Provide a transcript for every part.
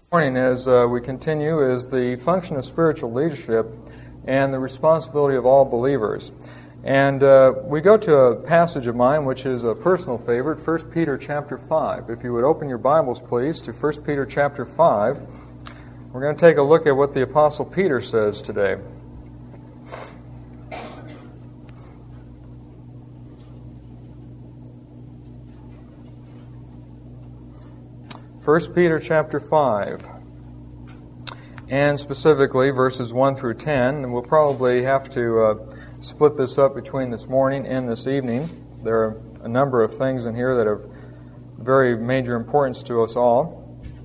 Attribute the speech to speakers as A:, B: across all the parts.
A: Morning, as we continue, is the function of spiritual leadership and the responsibility of all believers. And we go to a passage of mine which is a personal favorite, 1 Peter chapter 5. If you would open your Bibles, please, to 1 Peter chapter 5. We're going to take a look at what the Apostle Peter says today. 1 Peter chapter 5, and specifically verses 1 through 10, and we'll probably have to split this up between this morning and this evening. There are a number of things in here that have very major importance to us all.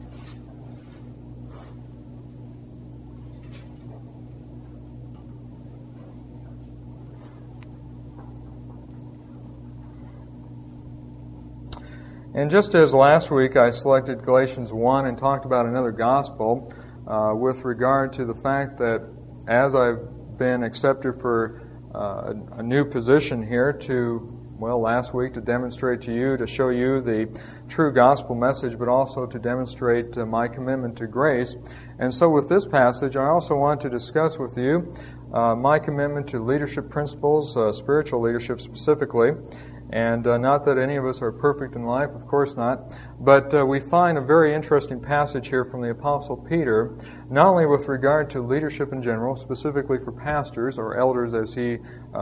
A: And just as last week I selected Galatians 1 and talked about another gospel with regard to the fact that as I've been accepted for a new position here last week to demonstrate to you, to show you the true gospel message, but also to demonstrate my commitment to grace. And so with this passage, I also want to discuss with you my commitment to leadership principles, spiritual leadership specifically. And not that any of us are perfect in life, of course not, but we find a very interesting passage here from the Apostle Peter, not only with regard to leadership in general, specifically for pastors or elders as he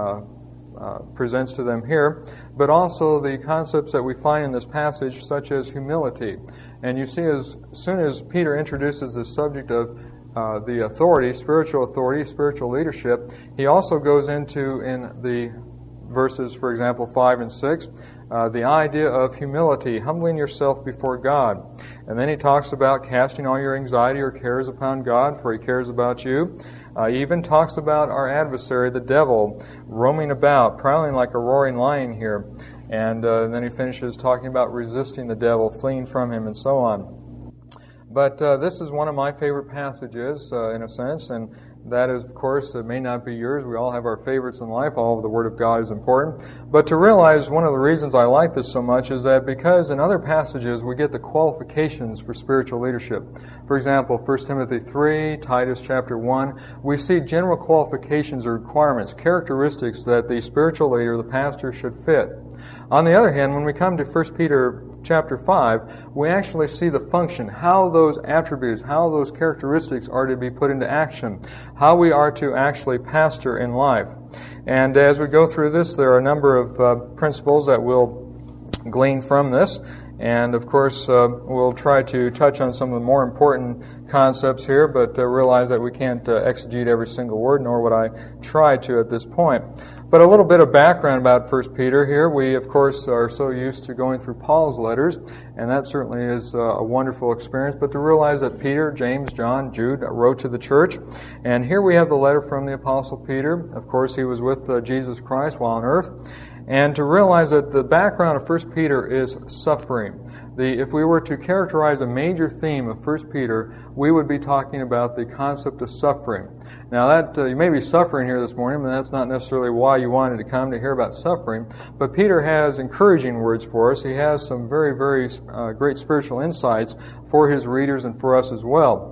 A: presents to them here, but also the concepts that we find in this passage, such as humility. And you see, as soon as Peter introduces the subject of the authority, spiritual leadership, he also goes into, in the verses, for example, 5 and 6, the idea of humility, humbling yourself before God. And then he talks about casting all your anxiety or cares upon God, for he cares about you. He even talks about our adversary, the devil, roaming about, prowling like a roaring lion here. And then he finishes talking about resisting the devil, fleeing from him, and so on. But this is one of my favorite passages, in a sense, and that is, of course, it may not be yours. We all have our favorites in life. All of the Word of God is important. But to realize one of the reasons I like this so much is that because in other passages we get the qualifications for spiritual leadership. For example, 1 Timothy 3, Titus chapter 1, we see general qualifications or requirements, characteristics that the spiritual leader, the pastor, should fit. On the other hand, when we come to 1 Peter chapter 5, we actually see the function, how those attributes, how those characteristics are to be put into action, how we are to actually pastor in life. And as we go through this, there are a number of principles that we'll glean from this. And of course, we'll try to touch on some of the more important concepts here, but realize that we can't exegete every single word, nor would I try to at this point. But a little bit of background about 1 Peter here. We, of course, are so used to going through Paul's letters, and that certainly is a wonderful experience. But to realize that Peter, James, John, Jude wrote to the church. And here we have the letter from the Apostle Peter. Of course, he was with Jesus Christ while on earth. And to realize that the background of 1 Peter is suffering. If we were to characterize a major theme of 1 Peter, we would be talking about the concept of suffering. Now, that you may be suffering here this morning, but that's not necessarily why you wanted to come to hear about suffering. But Peter has encouraging words for us. He has some very, very great spiritual insights for his readers and for us as well.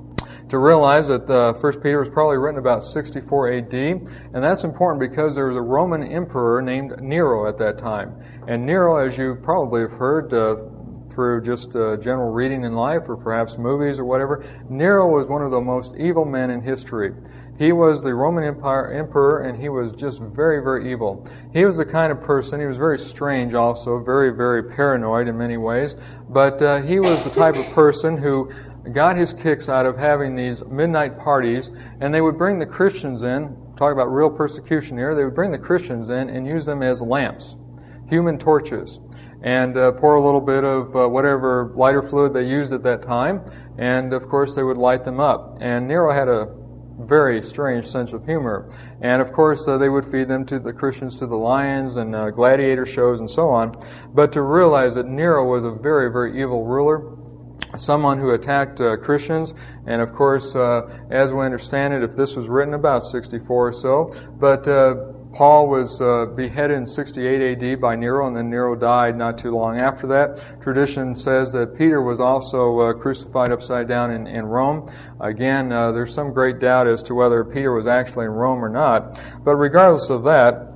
A: To realize that 1 Peter was probably written about 64 A.D., and that's important because there was a Roman emperor named Nero at that time. And Nero, as you probably have heard through just general reading in life or perhaps movies or whatever, Nero was one of the most evil men in history. He was the Roman Empire emperor, and he was just very, very evil. He was the kind of person, he was very strange also, very, very paranoid in many ways, but he was the type of person who got his kicks out of having these midnight parties, and they would bring the Christians in, talk about real persecution here, they would bring the Christians in and use them as lamps, human torches, and pour a little bit of whatever lighter fluid they used at that time, and of course they would light them up. And Nero had a very strange sense of humor. And of course they would feed them to the Christians, to the lions and gladiator shows and so on. But to realize that Nero was a very, very evil ruler, someone who attacked Christians, and of course, as we understand it, if this was written about 64 or so, but Paul was beheaded in 68 AD by Nero, and then Nero died not too long after that. Tradition says that Peter was also crucified upside down in Rome. Again, there's some great doubt as to whether Peter was actually in Rome or not. But regardless of that,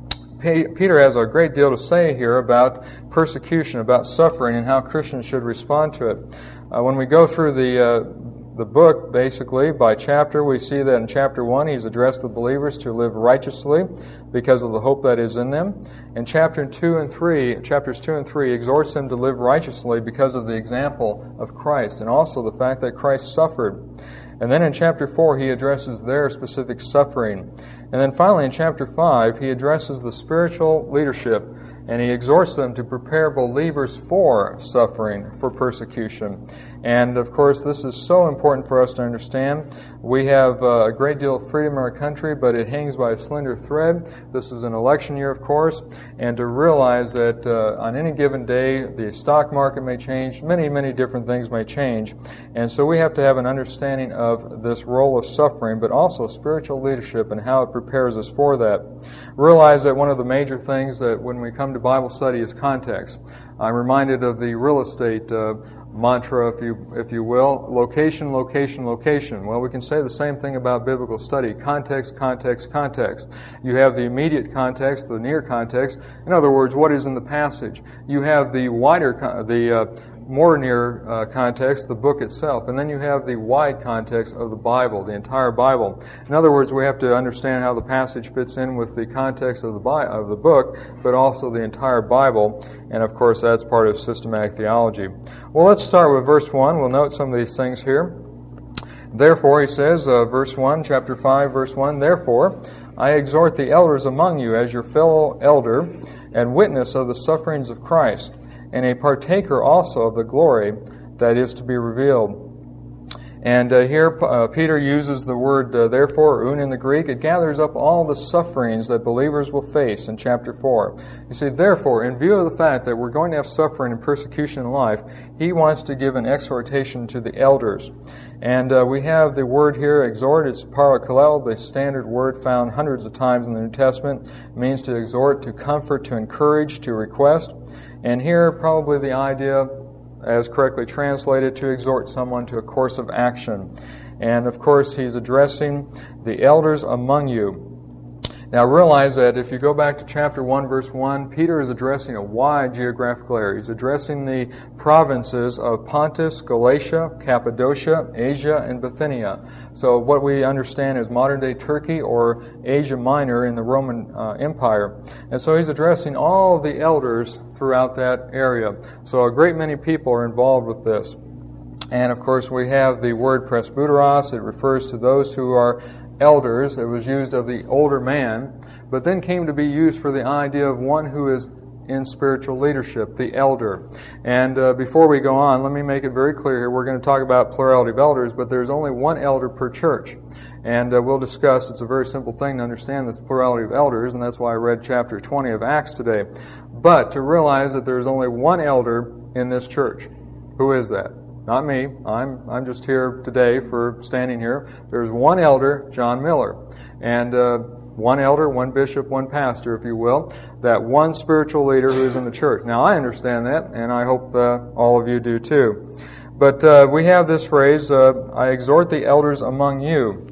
A: Peter has a great deal to say here about persecution, about suffering, and how Christians should respond to it. When we go through the book, basically, by chapter, we see that in chapter 1, he's addressed the believers to live righteously because of the hope that is in them. In chapters 2 and 3, he exhorts them to live righteously because of the example of Christ, and also the fact that Christ suffered. And then in chapter 4, he addresses their specific suffering. And then finally in chapter 5, he addresses the spiritual leadership, and he exhorts them to prepare believers for suffering, for persecution. And of course, this is so important for us to understand. We have a great deal of freedom in our country, but it hangs by a slender thread. This is an election year, of course, and to realize that on any given day, the stock market may change, many, many different things may change. And so we have to have an understanding of this role of suffering, but also spiritual leadership and how it prepares us for that. Realize that one of the major things that when we come to Bible study is context. I'm reminded of the real estate mantra, if you will, location, location, location. Well, we can say the same thing about biblical study. Context, context, context. You have the immediate context, the near context. In other words, what is in the passage. You have the wider, more near context, the book itself, and then you have the wide context of the Bible, the entire Bible. In other words, we have to understand how the passage fits in with the context of the book, but also the entire Bible, and of course that's part of systematic theology. Well, let's start with verse 1. We'll note some of these things here. Therefore, he says, verse 1, chapter 5, verse 1, Therefore, I exhort the elders among you as your fellow elder and witness of the sufferings of Christ, and a partaker also of the glory that is to be revealed. And here Peter uses the word therefore, un in the Greek. It gathers up all the sufferings that believers will face in chapter 4. You see, therefore, in view of the fact that we're going to have suffering and persecution in life, he wants to give an exhortation to the elders. And we have the word here, exhort. It's parakalel, the standard word found hundreds of times in the New Testament. It means to exhort, to comfort, to encourage, to request. And here, probably the idea, as correctly translated, to exhort someone to a course of action. And of course, he's addressing the elders among you. Now realize that if you go back to chapter 1, verse 1, Peter is addressing a wide geographical area. He's addressing the provinces of Pontus, Galatia, Cappadocia, Asia, and Bithynia. So what we understand is modern-day Turkey or Asia Minor in the Roman Empire. And so he's addressing all of the elders throughout that area. So a great many people are involved with this. And of course we have the word presbyteros. It refers to those who are elders. It was used of the older man, but then came to be used for the idea of one who is in spiritual leadership, the elder. And before we go on, let me make it very clear here. We're going to talk about plurality of elders, but there's only one elder per church. And we'll discuss, it's a very simple thing to understand this plurality of elders, and that's why I read chapter 20 of Acts today. But to realize that there's only one elder in this church. Who is that? Not me. I'm just here today for standing here. There's one elder, John Miller. And one elder, one bishop, one pastor, if you will. That one spiritual leader who is in the church. Now, I understand that, and I hope all of you do too. But we have this phrase, I exhort the elders among you.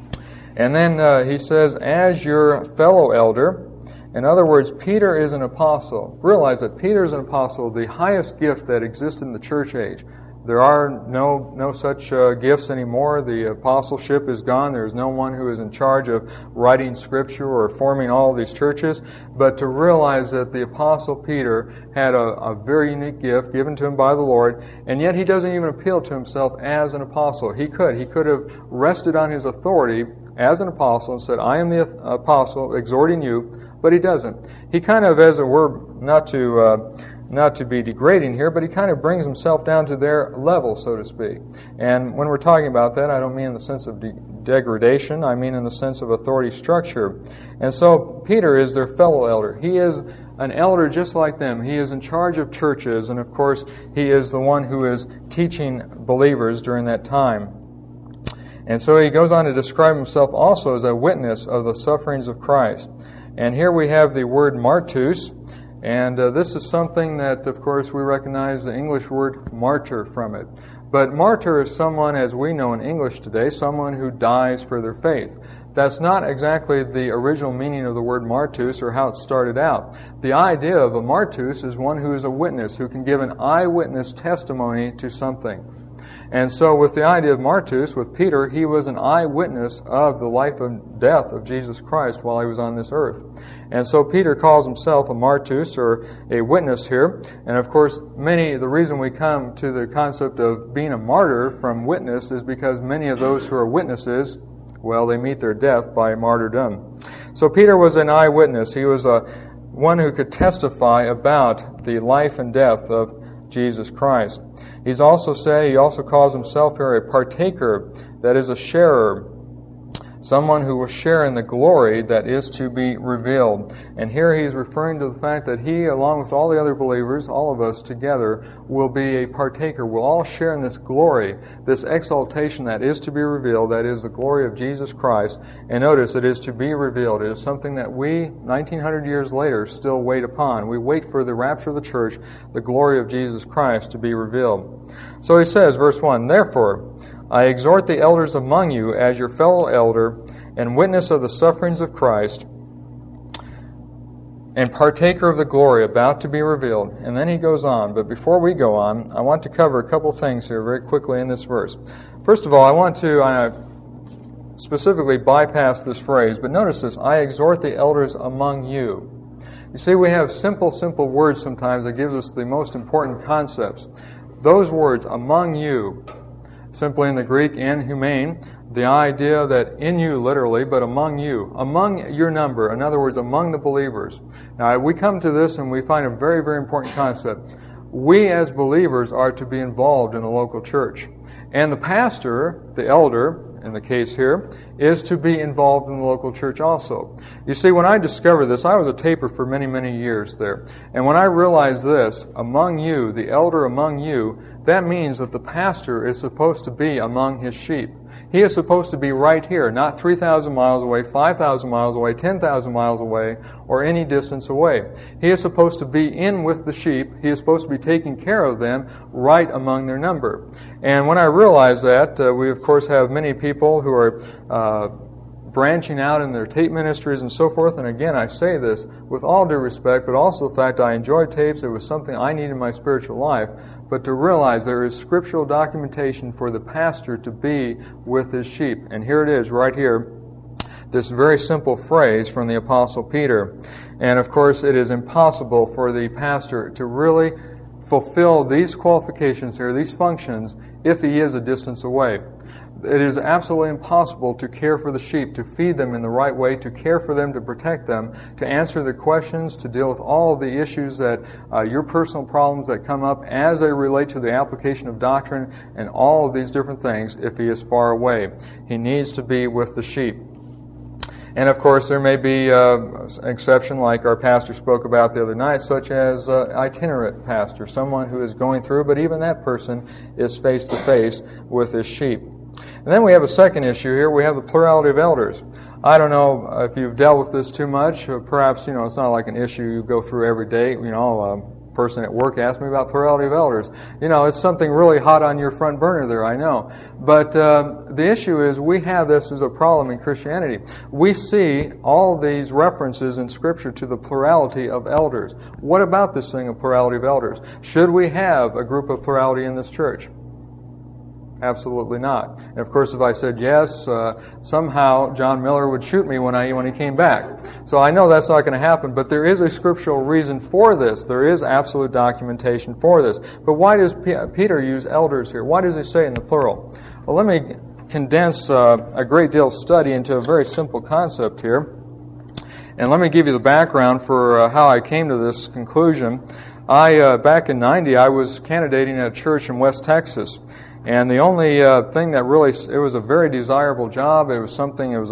A: And then he says, as your fellow elder. In other words, Peter is an apostle. Realize that Peter is an apostle, the highest gift that exists in the church age. There are no such gifts anymore. The apostleship is gone. There is no one who is in charge of writing Scripture or forming all of these churches. But to realize that the Apostle Peter had a very unique gift given to him by the Lord, and yet he doesn't even appeal to himself as an apostle. He could have rested on his authority as an apostle and said, I am the apostle exhorting you, but he doesn't. He kind of, as it were, not to be degrading here, but he kind of brings himself down to their level, so to speak. And when we're talking about that, I don't mean in the sense of degradation, I mean in the sense of authority structure. And so Peter is their fellow elder. He is an elder just like them. He is in charge of churches, and of course, he is the one who is teaching believers during that time. And so he goes on to describe himself also as a witness of the sufferings of Christ. And here we have the word martus, and this is something that, of course, we recognize the English word martyr from it. But martyr is someone, as we know in English today, someone who dies for their faith. That's not exactly the original meaning of the word martus or how it started out. The idea of a martus is one who is a witness, who can give an eyewitness testimony to something. And so with the idea of martus, with Peter, he was an eyewitness of the life and death of Jesus Christ while he was on this earth. And so Peter calls himself a martus, or a witness here. And of course, the reason we come to the concept of being a martyr from witness is because many of those who are witnesses, well, they meet their death by martyrdom. So Peter was an eyewitness. He was one who could testify about the life and death of Jesus Christ. He also calls himself here a partaker, that is a sharer, someone who will share in the glory that is to be revealed. And here he's referring to the fact that he, along with all the other believers, all of us together, will be a partaker. We'll all share in this glory, this exaltation that is to be revealed, that is the glory of Jesus Christ. And notice, it is to be revealed. It is something that we, 1900 years later, still wait upon. We wait for the rapture of the church, the glory of Jesus Christ to be revealed. So he says, verse 1, "Therefore, I exhort the elders among you as your fellow elder and witness of the sufferings of Christ and partaker of the glory about to be revealed." And then he goes on. But before we go on, I want to cover a couple things here very quickly in this verse. First of all, I want to specifically bypass this phrase, but notice this, "I exhort the elders among you." You see, we have simple words sometimes that gives us the most important concepts. Those words, among you, simply in the Greek, en humane, the idea that in you literally, but among you, among your number, in other words, among the believers. Now, we come to this and we find a very, very important concept. We as believers are to be involved in a local church. And the pastor, the elder, in the case here, is to be involved in the local church also. You see, when I discovered this, I was a taper for many, many years there. And when I realized this, among you, the elder among you, that means that the pastor is supposed to be among his sheep. He is supposed to be right here, not 3,000 miles away, 5,000 miles away, 10,000 miles away, or any distance away. He is supposed to be in with the sheep. He is supposed to be taking care of them right among their number. And when I realized that, we of course have many people who are branching out in their tape ministries and so forth. And again, I say this with all due respect, but also the fact I enjoy tapes. It was something I need in my spiritual life. But to realize there is scriptural documentation for the pastor to be with his sheep. And here it is, right here, this very simple phrase from the Apostle Peter. And of course, it is impossible for the pastor to really fulfill these qualifications here, these functions, if he is a distance away. It is absolutely impossible to care for the sheep, to feed them in the right way, to care for them, to protect them, to answer the questions, to deal with all of the issues that your personal problems that come up as they relate to the application of doctrine and all of these different things if he is far away. He needs to be with the sheep. And of course, there may be an exception like our pastor spoke about the other night, such as an itinerant pastor, someone who is going through, but even that person is face to face with his sheep. And then we have a second issue here. We have the plurality of elders. I don't know if you've dealt with this too much. Perhaps, it's not like an issue you go through every day. A person at work asked me about plurality of elders. It's something really hot on your front burner there, I know. But the issue is we have this as a problem in Christianity. We see all these references in Scripture to the plurality of elders. What about this thing of plurality of elders? Should we have a group of plurality in this church? Absolutely not. And of course, if I said yes, somehow John Miller would shoot me when he came back. So I know that's not going to happen, but there is a scriptural reason for this. There is absolute documentation for this. But why does Peter use elders here? Why does he say in the plural? Well, let me condense a great deal of study into a very simple concept here. And let me give you the background for how I came to this conclusion. Back in 90, I was candidating at a church in West Texas. And the only thing that really, it was a very desirable job. It was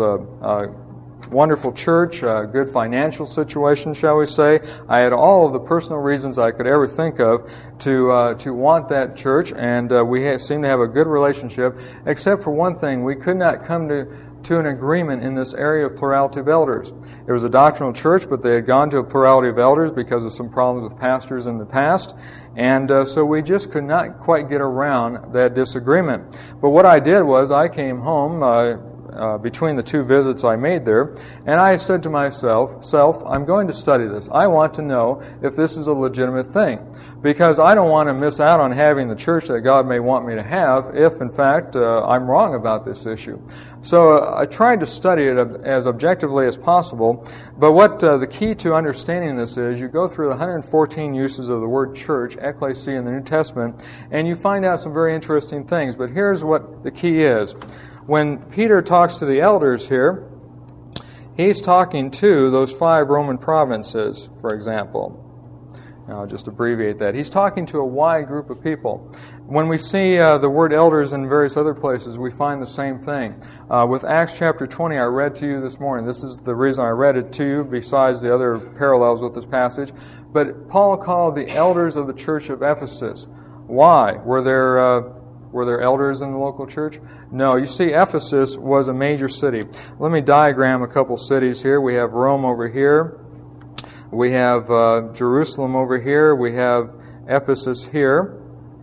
A: a wonderful church, a good financial situation, shall we say. I had all of the personal reasons I could ever think of to want that church, and we seemed to have a good relationship, except for one thing. We could not come to to an agreement in this area of plurality of elders. It was a doctrinal church, but they had gone to a plurality of elders because of some problems with pastors in the past. And so we just could not quite get around that disagreement. But what I did was I came home between the two visits I made there, and I said to myself, I'm going to study this. I want to know if this is a legitimate thing, because I don't want to miss out on having the church that God may want me to have if, in fact, I'm wrong about this issue. So I tried to study it as objectively as possible, but what the key to understanding this is, you go through the 114 uses of the word church, ecclesia, in the New Testament, and you find out some very interesting things. But here's what the key is. When Peter talks to the elders here, he's talking to those 5 Roman provinces, for example. I'll just abbreviate that. He's talking to a wide group of people. When we see the word elders in various other places, we find the same thing. With Acts chapter 20, I read to you this morning. This is the reason I read it to you, besides the other parallels with this passage. But Paul called the elders of the church of Ephesus. Why? Were there elders in the local church? No. You see, Ephesus was a major city. Let me diagram a couple cities here. We have Rome over here. We have Jerusalem over here. We have Ephesus here.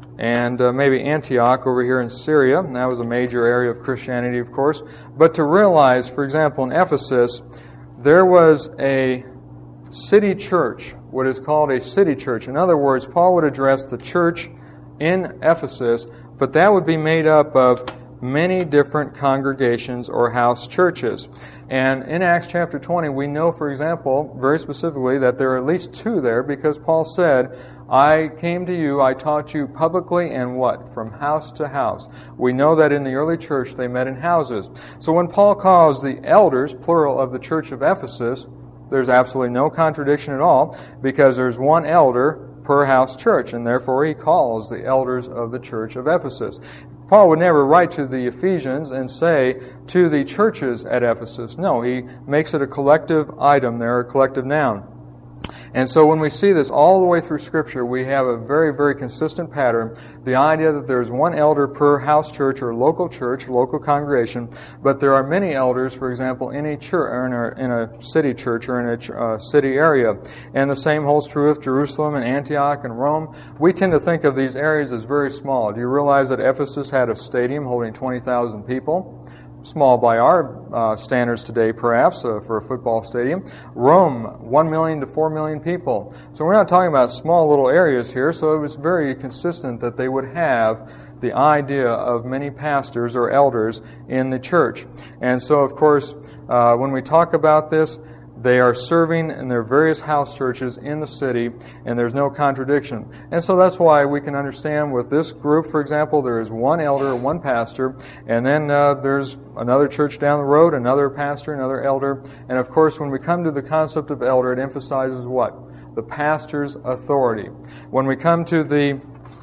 A: And maybe Antioch over here in Syria. And that was a major area of Christianity, of course. But to realize, for example, in Ephesus, there was a city church, what is called a city church. In other words, Paul would address the church in Ephesus, but that would be made up of many different congregations or house churches. And in Acts chapter 20, we know, for example, very specifically, that there are at least 2 there, because Paul said, I came to you, I taught you publicly, and what? From house to house. We know that in the early church they met in houses. So when Paul calls the elders, plural, of the church of Ephesus, there's absolutely no contradiction at all, because there's 1 elder per house church, and therefore he calls the elders of the church of Ephesus. Paul would never write to the Ephesians and say to the churches at Ephesus. No, he makes it a collective item there, a collective noun. And so when we see this all the way through Scripture, we have a very, very consistent pattern. The idea that there's 1 elder per house church or local congregation, but there are many elders, for example, in a church, or in a city church or in a city area. And the same holds true of Jerusalem and Antioch and Rome. We tend to think of these areas as very small. Do you realize that Ephesus had a stadium holding 20,000 people? Small by our standards today, perhaps, for a football stadium. Rome, 1 million to 4 million people. So we're not talking about small little areas here, so it was very consistent that they would have the idea of many pastors or elders in the church. And so, of course, when we talk about this, they are serving in their various house churches in the city, and there's no contradiction. And so that's why we can understand with this group, for example, there is 1 elder, 1 pastor, and then there's another church down the road, another pastor, another elder. And of course, when we come to the concept of elder, it emphasizes what? The pastor's authority. When we come to the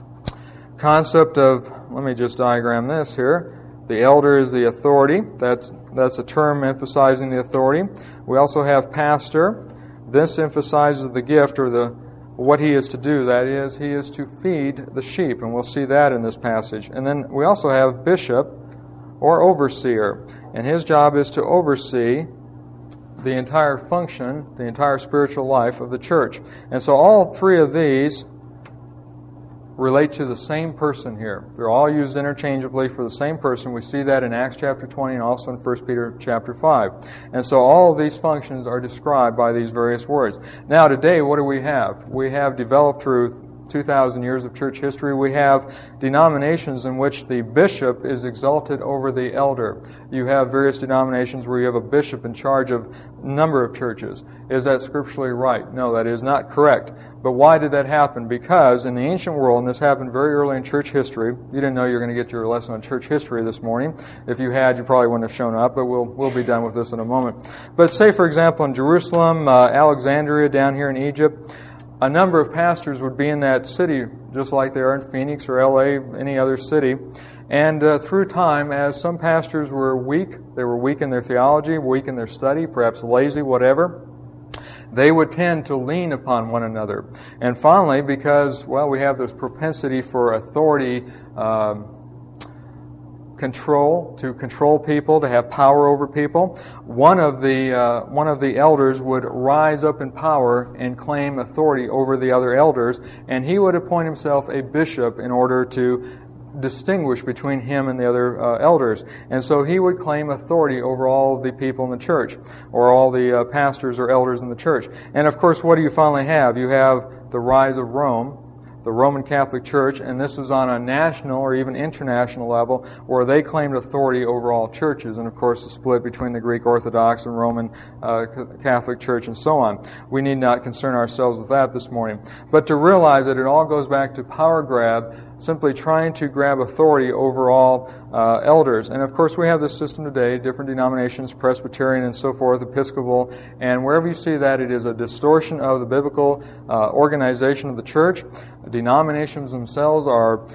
A: concept of, let me just diagram this here, the elder is the authority. That's a term emphasizing the authority. We also have pastor. This emphasizes the gift or what he is to do. That is, he is to feed the sheep, and we'll see that in this passage. And then we also have bishop or overseer, and his job is to oversee the entire function, the entire spiritual life of the church. And so all 3 of these relate to the same person here. They're all used interchangeably for the same person. We see that in Acts chapter 20 and also in 1 Peter chapter 5. And so all of these functions are described by these various words. Now today, what do we have? We have developed through 2,000 years of church history, we have denominations in which the bishop is exalted over the elder. You have various denominations where you have a bishop in charge of a number of churches. Is that scripturally right? No, that is not correct. But why did that happen? Because in the ancient world, and this happened very early in church history, you didn't know you were going to get your lesson on church history this morning. If you had, you probably wouldn't have shown up, but we'll be done with this in a moment. But say, for example, in Jerusalem, Alexandria, down here in Egypt, a number of pastors would be in that city, just like they are in Phoenix or LA, any other city. And through time, as some pastors were weak, they were weak in their theology, weak in their study, perhaps lazy, whatever, they would tend to lean upon one another. And finally, because, we have this propensity for authority to control people, to have power over people. One of the elders would rise up in power and claim authority over the other elders, and he would appoint himself a bishop in order to distinguish between him and the other elders. And so he would claim authority over all the people in the church, or all the pastors or elders in the church. And of course, what do you finally have? You have the rise of Rome, the Roman Catholic Church, and this was on a national or even international level where they claimed authority over all churches, and of course the split between the Greek Orthodox and Roman Catholic Church and so on. We need not concern ourselves with that this morning. But to realize that it all goes back to power grab, simply trying to grab authority over all elders. And of course we have this system today, different denominations, Presbyterian and so forth, Episcopal, and wherever you see that, it is a distortion of the biblical organization of the church. Denominations themselves are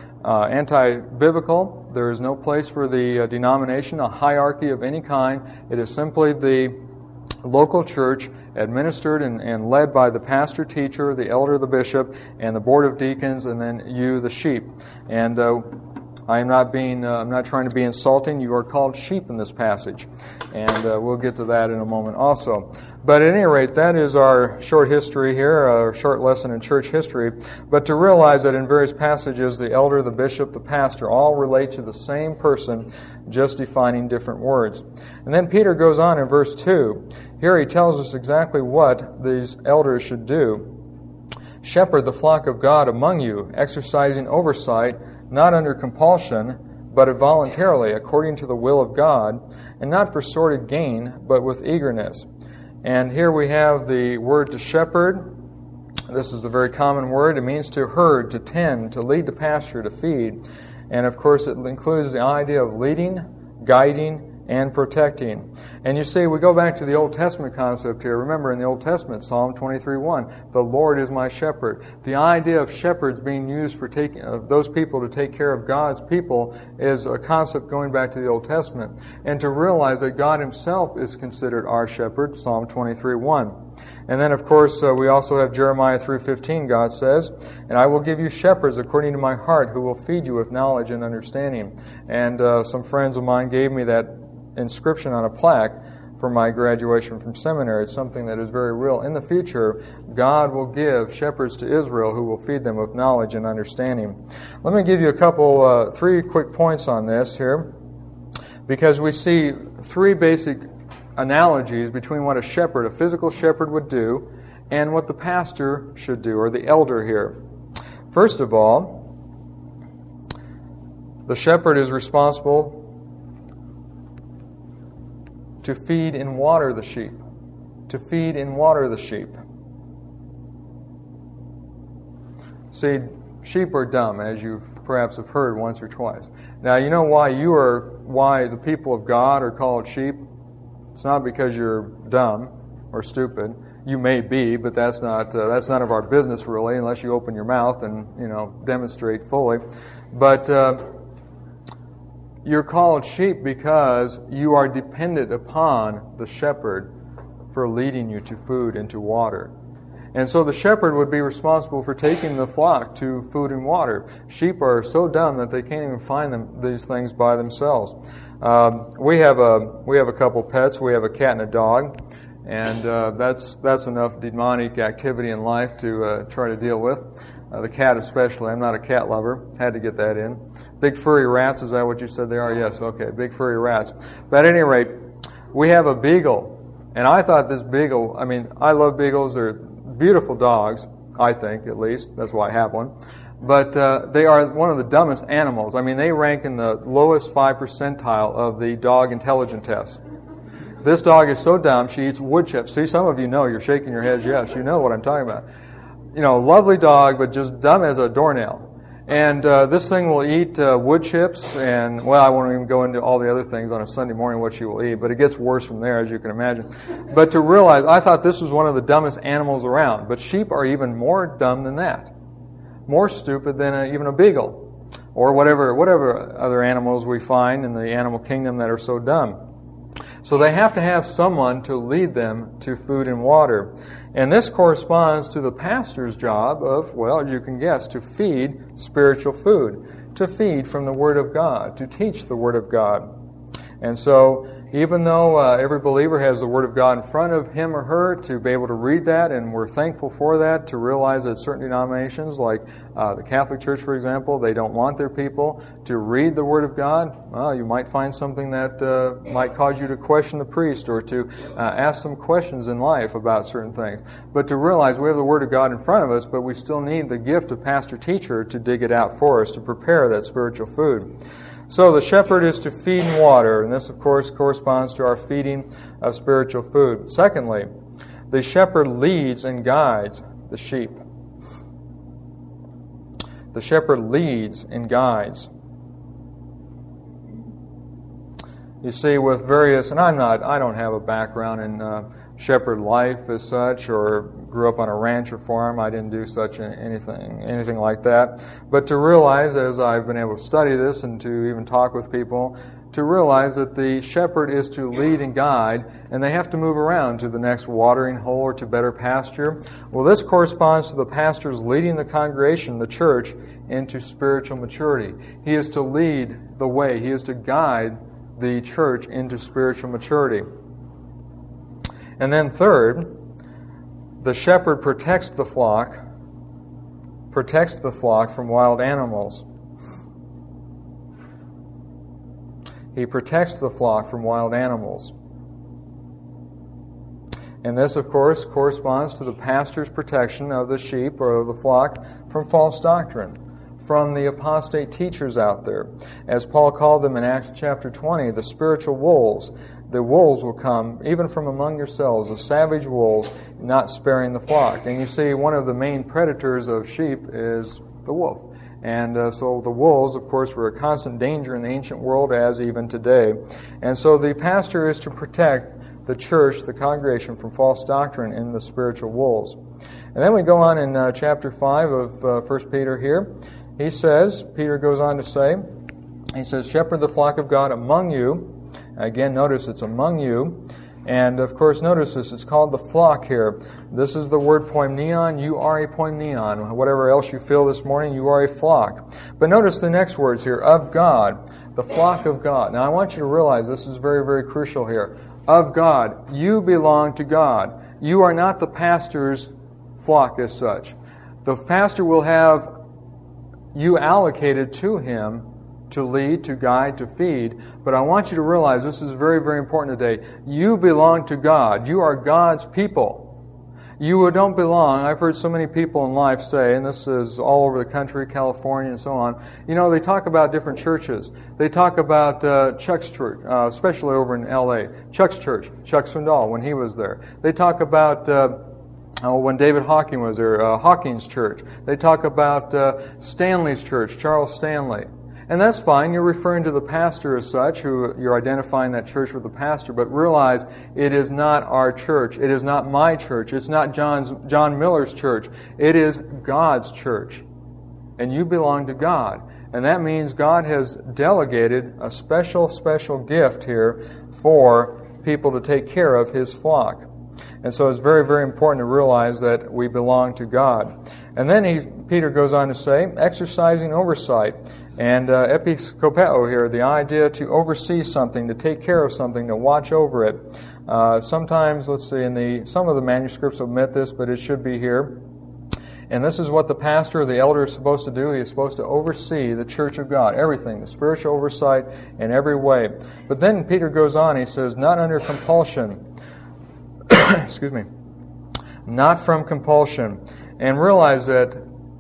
A: anti-biblical. There is no place for the denomination, a hierarchy of any kind. It is simply the local church administered and led by the pastor, teacher, the elder, the bishop, and the board of deacons, and then you, the sheep. And I'm not trying to be insulting. You are called sheep in this passage, and we'll get to that in a moment also. But at any rate, that is our short history here, our short lesson in church history. But to realize that in various passages, the elder, the bishop, the pastor all relate to the same person, just defining different words. And then Peter goes on in verse 2. Here he tells us exactly what these elders should do. Shepherd the flock of God among you, exercising oversight, not under compulsion, but voluntarily, according to the will of God, and not for sordid gain, but with eagerness. And here we have the word to shepherd. This is a very common word. It means to herd, to tend, to lead to pasture, to feed. And of course it includes the idea of leading, guiding, and protecting. And you see, we go back to the Old Testament concept here. Remember, in the Old Testament, Psalm 23:1, the Lord is my shepherd. The idea of shepherds being used for those people to take care of God's people is a concept going back to the Old Testament. And to realize that God himself is considered our shepherd, Psalm 23:1. And then, of course, we also have Jeremiah 3:15, God says, and I will give you shepherds according to my heart who will feed you with knowledge and understanding. And some friends of mine gave me that inscription on a plaque for my graduation from seminary. It's something that is very real. In the future, God will give shepherds to Israel who will feed them with knowledge and understanding. Let me give you three quick points on this here, because we see three basic analogies between what a shepherd, a physical shepherd, would do and what the pastor should do, or the elder here. First of all, the shepherd is responsible to feed and water the sheep. To feed and water the sheep. See, sheep are dumb, as you perhaps have heard once or twice. Now, you know why the people of God are called sheep? It's not because you're dumb or stupid. You may be, but that's none of our business really, unless you open your mouth and demonstrate fully. But you're called sheep because you are dependent upon the shepherd for leading you to food and to water. And so the shepherd would be responsible for taking the flock to food and water. Sheep are so dumb that they can't even find these things by themselves. We have a couple pets. We have a cat and a dog, and that's enough demonic activity in life to try to deal with. The cat especially. I'm not a cat lover. Had to get that in. Big furry rats, is that what you said they are? Yes, okay, big furry rats. But at any rate, we have a beagle. And I thought this beagle, I love beagles. They're beautiful dogs, I think, at least. That's why I have one. But they are one of the dumbest animals. They rank in the lowest 5 percentile of the dog intelligence test. This dog is so dumb, she eats wood chips. See, some of you know, you're shaking your heads, yes, you know what I'm talking about. Lovely dog, but just dumb as a doornail. And this thing will eat wood chips, and, I won't even go into all the other things on a Sunday morning what she will eat, but it gets worse from there, as you can imagine. But to realize, I thought this was one of the dumbest animals around, but sheep are even more dumb than that. More stupid than even a beagle, or whatever other animals we find in the animal kingdom that are so dumb. So they have to have someone to lead them to food and water. And this corresponds to the pastor's job of, as you can guess, to feed spiritual food, to feed from the Word of God, to teach the Word of God. And so, even though every believer has the Word of God in front of him or her to be able to read that, and we're thankful for that, to realize that certain denominations, like the Catholic Church, for example, they don't want their people to read the Word of God. Well, you might find something that might cause you to question the priest or to ask some questions in life about certain things. But to realize we have the Word of God in front of us, but we still need the gift of pastor-teacher to dig it out for us, to prepare that spiritual food. So the shepherd is to feed and water, and this, of course, corresponds to our feeding of spiritual food. Secondly, the shepherd leads and guides the sheep. The shepherd leads and guides. You see, with various, and I don't have a background in shepherd life as such, or grew up on a ranch or farm. I didn't do such anything like that. But to realize, as I've been able to study this and to even talk with people, to realize that the shepherd is to lead and guide, and they have to move around to the next watering hole or to better pasture. Well, this corresponds to the pastors leading the congregation, the church, into spiritual maturity. He is to lead the way. He is to guide the church into spiritual maturity. And then third, the shepherd protects the flock from wild animals. He protects the flock from wild animals. And this, of course, corresponds to the pastor's protection of the sheep or of the flock from false doctrine, from the apostate teachers out there. As Paul called them in Acts chapter 20, the spiritual wolves. The wolves will come, even from among yourselves, the savage wolves, not sparing the flock. And you see, one of the main predators of sheep is the wolf. And so the wolves, of course, were a constant danger in the ancient world, as even today. And so the pastor is to protect the church, the congregation, from false doctrine in the spiritual wolves. And then we go on in chapter 5 of 1 Peter here. He says, Peter goes on to say, he says, shepherd the flock of God among you. Again, notice it's among you. And, of course, notice this. It's called the flock here. This is the word poimneon. You are a poimneon. Whatever else you feel this morning, you are a flock. But notice the next words here. Of God. The flock of God. Now, I want you to realize this is very, very crucial here. Of God. You belong to God. You are not the pastor's flock as such. The pastor will have you allocated to him to lead, to guide, to feed. But I want you to realize this is very, very important today. You belong to God. You are God's people. You don't belong. I've heard so many people in life say, and this is all over the country, California and so on, they talk about different churches. They talk about Chuck's church, especially over in L.A., Chuck's church, Chuck Swindoll, when he was there. They talk about when David Hawking was there, Hawking's church. They talk about Stanley's church, Charles Stanley. And that's fine. You're referring to the pastor as such, who you're identifying that church with the pastor. But realize it is not our church. It is not my church. It's not John Miller's church. It is God's church. And you belong to God. And that means God has delegated a special gift here for people to take care of His flock. And so it's very, very important to realize that we belong to God. And then Peter goes on to say, exercising oversight. And episkopeo here, the idea to oversee something, to take care of something, to watch over it. Sometimes, let's see, some of the manuscripts omit this, but it should be here. And this is what the pastor or the elder is supposed to do. He is supposed to oversee the church of God, everything, the spiritual oversight in every way. But then Peter goes on, he says, not under compulsion. Excuse me. Not from compulsion. And realize that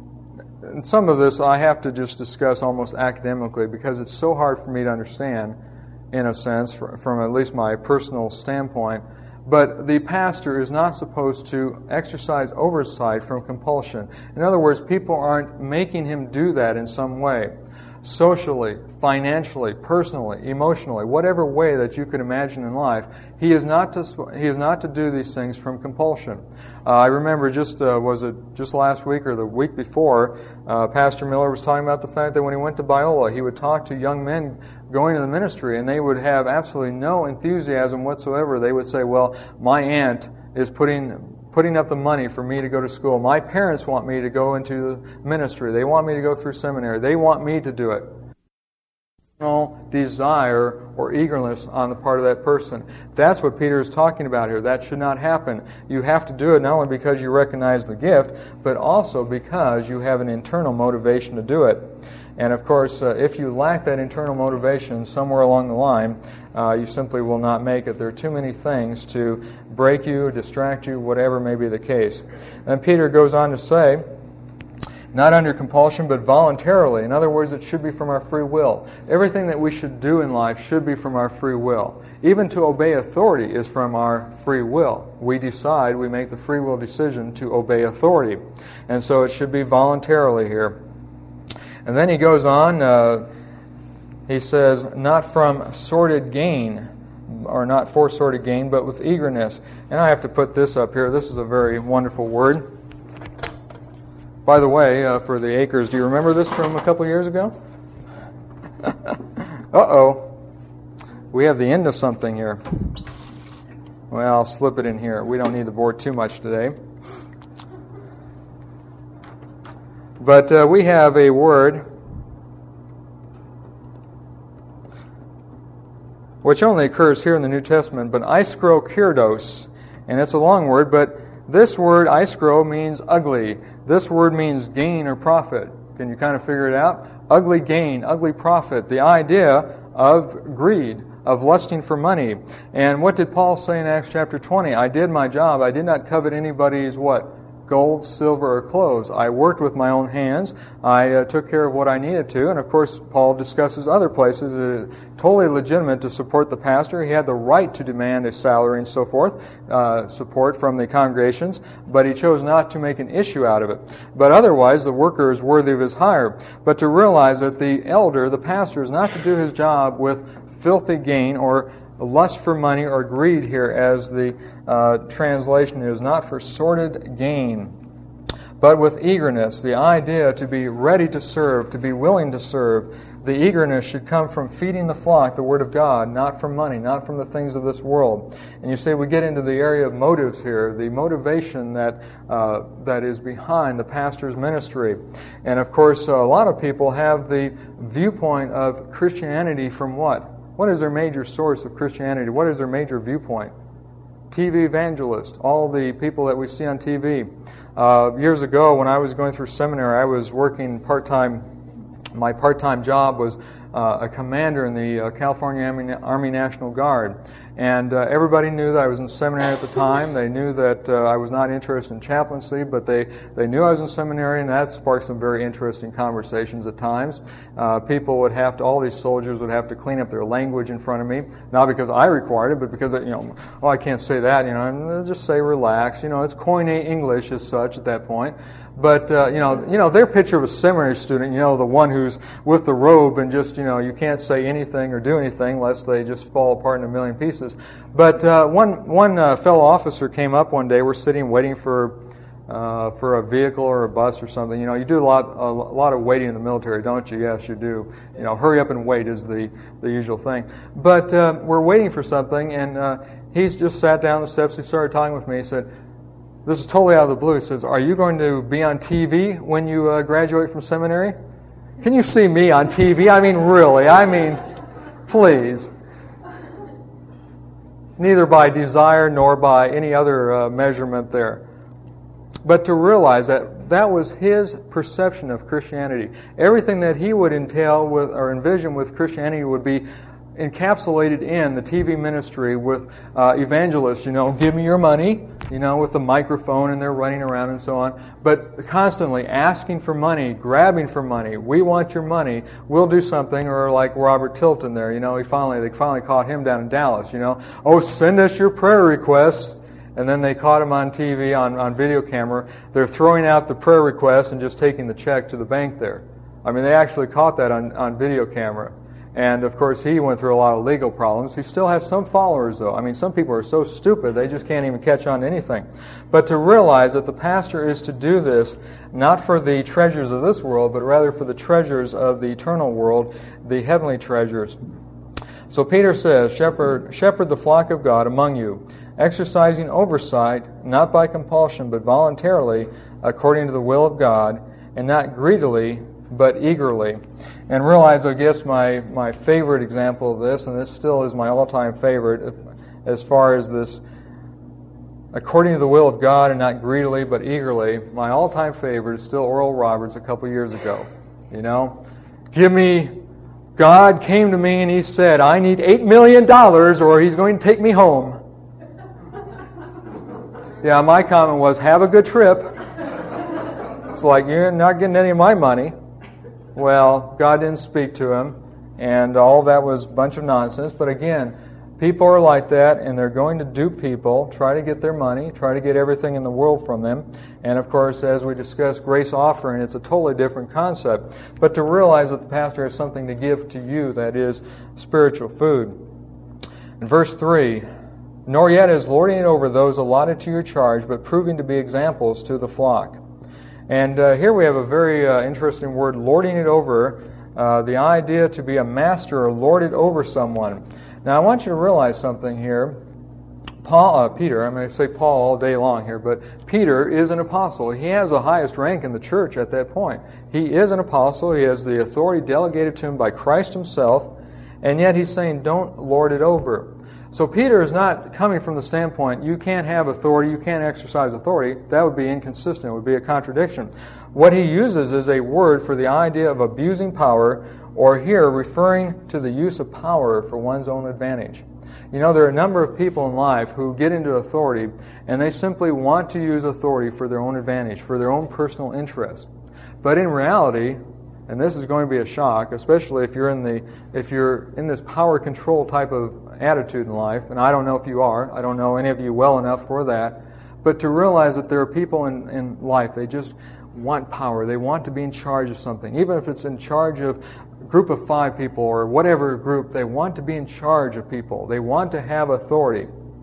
A: and some of this I have to just discuss almost academically because it's so hard for me to understand, in a sense, from at least my personal standpoint. But the pastor is not supposed to exercise oversight from compulsion. In other words, people aren't making him do that in some way. Socially, financially, personally, emotionally, whatever way that you could imagine in life, he is not to do these things from compulsion. I remember was it just last week or the week before, Pastor Miller was talking about the fact that when he went to Biola, he would talk to young men going to the ministry, and they would have absolutely no enthusiasm whatsoever. They would say, well, my aunt is putting putting up the money for me to go to school. My parents want me to go into the ministry. They want me to go through seminary. They want me to do it. No desire or eagerness on the part of that person. That's what Peter is talking about here. That should not happen. You have to do it not only because you recognize the gift, but also because you have an internal motivation to do it. And of course, if you lack that internal motivation somewhere along the line, you simply will not make it. There are too many things to break you, distract you, whatever may be the case. And Peter goes on to say, not under compulsion, but voluntarily. In other words, it should be from our free will. Everything that we should do in life should be from our free will. Even to obey authority is from our free will. We decide, we make the free will decision to obey authority. And so it should be voluntarily here. And then he goes on, he says, not from sordid gain, or not for sordid gain, but with eagerness. And I have to put this up here. This is a very wonderful word. By the way, for the acres, do you remember this from a couple years ago? Uh-oh. We have the end of something here. Well, I'll slip it in here. We don't need the board too much today. But we have a word which only occurs here in the New Testament, but iskrokurdos, and it's a long word, but this word iskro means ugly. This word means gain or profit. Can you kind of figure it out? Ugly gain, ugly profit. The idea of greed, of lusting for money. And what did Paul say in Acts chapter 20? I did my job. I did not covet anybody's what? Gold, silver, or clothes. I worked with my own hands. I took care of what I needed to. And of course, Paul discusses other places that are totally legitimate to support the pastor. He had the right to demand a salary and so forth, support from the congregations, but he chose not to make an issue out of it. But otherwise, the worker is worthy of his hire. But to realize that the elder, the pastor, is not to do his job with filthy gain or lust for money or greed here, as the translation is, not for sordid gain, but with eagerness. The idea to be ready to serve, to be willing to serve. The eagerness should come from feeding the flock, the Word of God, not from money, not from the things of this world. And you see, we get into the area of motives here, the motivation that is behind the pastor's ministry. And of course, a lot of people have the viewpoint of Christianity from what? What is their major source of Christianity? What is their major viewpoint? TV evangelists, all the people that we see on TV. Years ago, when I was going through seminary, I was working part-time. My part-time job was a commander in the California Army National Guard. And everybody knew that I was in seminary at the time. They knew that I was not interested in chaplaincy, but they knew I was in seminary, and that sparked some very interesting conversations at times. People would have to, all these soldiers would have to clean up their language in front of me, not because I required it, but because, oh, I can't say that, and just say relax. It's Koine English as such at that point. But, their picture of a seminary student, the one who's with the robe and just, you can't say anything or do anything lest they just fall apart in a million pieces. But one fellow officer came up one day. We're sitting waiting for a vehicle or a bus or something. You do a lot of waiting in the military, don't you? Yes, you do. Hurry up and wait is the usual thing. But we're waiting for something, and he's just sat down the steps. He started talking with me. He said, this is totally out of the blue. He says, are you going to be on TV when you graduate from seminary? Can you see me on TV? I mean, really. Please. Neither by desire nor by any other measurement there. But to realize that was his perception of Christianity. Everything that he would entail with or envision with Christianity would be encapsulated in the TV ministry with evangelists, give me your money, with the microphone, and they're running around and so on. But constantly asking for money, grabbing for money. We want your money. We'll do something. Or like Robert Tilton there, they finally caught him down in Dallas, Oh, send us your prayer request. And then they caught him on TV, on video camera. They're throwing out the prayer request and just taking the check to the bank there. They actually caught that on video camera. And, of course, he went through a lot of legal problems. He still has some followers, though. Some people are so stupid, they just can't even catch on to anything. But to realize that the pastor is to do this not for the treasures of this world, but rather for the treasures of the eternal world, the heavenly treasures. So Peter says, shepherd the flock of God among you, exercising oversight, not by compulsion, but voluntarily, according to the will of God, and not greedily, but eagerly. And realize, I guess, my favorite example of this, and this still is my all-time favorite, as far as this, according to the will of God, and not greedily, but eagerly, my all-time favorite is still Oral Roberts a couple years ago. God came to me and He said, I need $8 million or He's going to take me home. Yeah, my comment was, have a good trip. It's like, you're not getting any of my money. Well, God didn't speak to him, and all that was a bunch of nonsense. But again, people are like that, and they're going to dupe people, try to get their money, try to get everything in the world from them. And of course, as we discussed, grace offering, it's a totally different concept. But to realize that the pastor has something to give to you that is spiritual food. In verse 3, nor yet as lording it over those allotted to your charge, but proving to be examples to the flock. And here we have a very interesting word, lording it over, the idea to be a master or lord it over someone. Now I want you to realize something here. Peter, I'm going to say Paul all day long here, but Peter is an apostle. He has the highest rank in the church at that point. He is an apostle. He has the authority delegated to him by Christ Himself, and yet he's saying, don't lord it over. So Peter is not coming from the standpoint, you can't have authority, you can't exercise authority. That would be inconsistent, it would be a contradiction. What he uses is a word for the idea of abusing power, or here referring to the use of power for one's own advantage. There are a number of people in life who get into authority, and they simply want to use authority for their own advantage, for their own personal interest. But in reality, and this is going to be a shock, especially if you're in this power control type of attitude in life, and I don't know if you are, I don't know any of you well enough for that, but to realize that there are people in life, they just want power, they want to be in charge of something, even if it's in charge of a group of 5 people or whatever group, they want to be in charge of people, they want to have authority.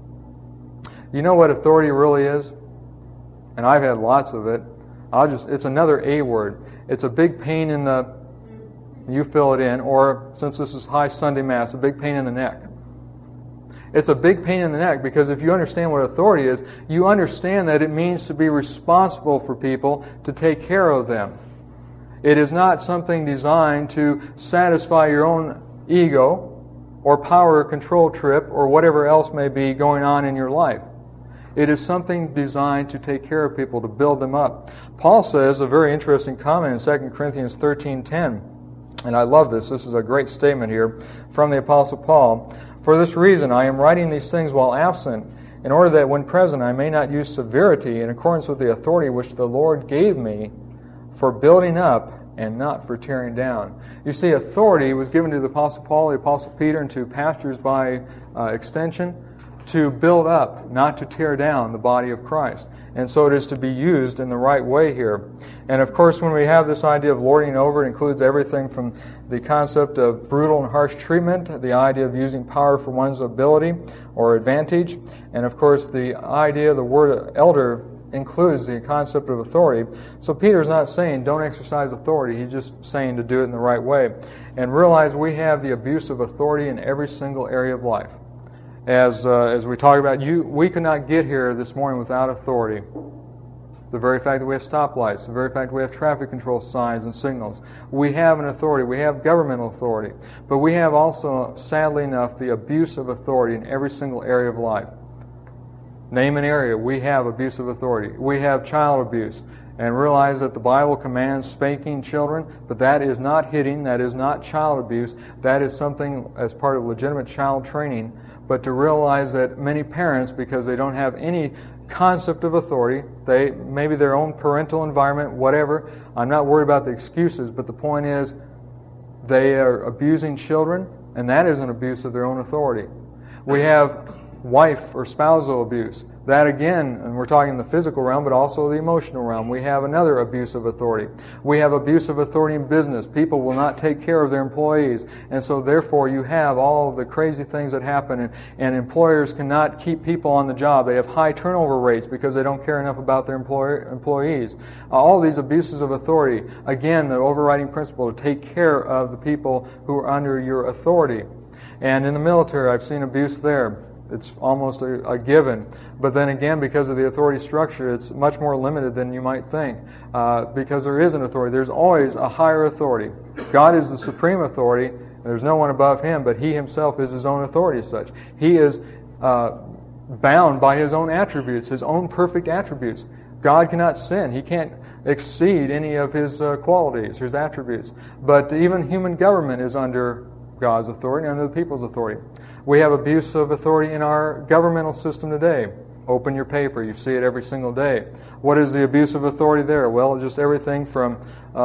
A: You know what authority really is? And I've had lots of it. It's another A word. It's a big pain in the, you fill it in, or since this is High Sunday Mass, a big pain in the neck. It's a big pain in the neck because if you understand what authority is, you understand that it means to be responsible for people, to take care of them. It is not something designed to satisfy your own ego or power control trip or whatever else may be going on in your life. It is something designed to take care of people, to build them up. Paul says a very interesting comment in 2 Corinthians 13:10, and I love this. This is a great statement here from the Apostle Paul. For this reason I am writing these things while absent, in order that when present I may not use severity in accordance with the authority which the Lord gave me for building up and not for tearing down. You see, authority was given to the Apostle Paul, the Apostle Peter, and to pastors by extension, to build up, not to tear down the body of Christ. And so it is to be used in the right way here. And of course, when we have this idea of lording over, it includes everything from the concept of brutal and harsh treatment, the idea of using power for one's ability or advantage, and of course the idea, the word elder includes the concept of authority. So Peter's not saying don't exercise authority, he's just saying to do it in the right way. And realize we have the abuse of authority in every single area of life. As we talk about, we could not get here this morning without authority. The very fact that we have stoplights, the very fact that we have traffic control signs and signals. We have an authority, we have governmental authority. But we have also, sadly enough, the abuse of authority in every single area of life. Name an area, we have abuse of authority. We have child abuse. And realize that the Bible commands spanking children, but that is not hitting, that is not child abuse. That is something as part of legitimate child training. But to realize that many parents, because they don't have any concept of authority, maybe their own parental environment, whatever, I'm not worried about the excuses, but the point is they are abusing children, and that is an abuse of their own authority. We have wife or spousal abuse. That again, and we're talking in the physical realm, but also the emotional realm. We have another abuse of authority. We have abuse of authority in business. People will not take care of their employees. And so therefore you have all of the crazy things that happen, and employers cannot keep people on the job. They have high turnover rates because they don't care enough about their employees. All these abuses of authority. Again, the overriding principle to take care of the people who are under your authority. And in the military, I've seen abuse there. It's almost a given. But then again, because of the authority structure, it's much more limited than you might think. Because there is an authority. There's always a higher authority. God is the supreme authority. And there's no one above Him, but He Himself is His own authority as such. He is bound by His own attributes, His own perfect attributes. God cannot sin. He can't exceed any of His qualities, His attributes. But even human government is under God's authority, under the people's authority. We have abuse of authority in our governmental system today. Open your paper, you see it every single day. What is the abuse of authority there? Well, just everything from,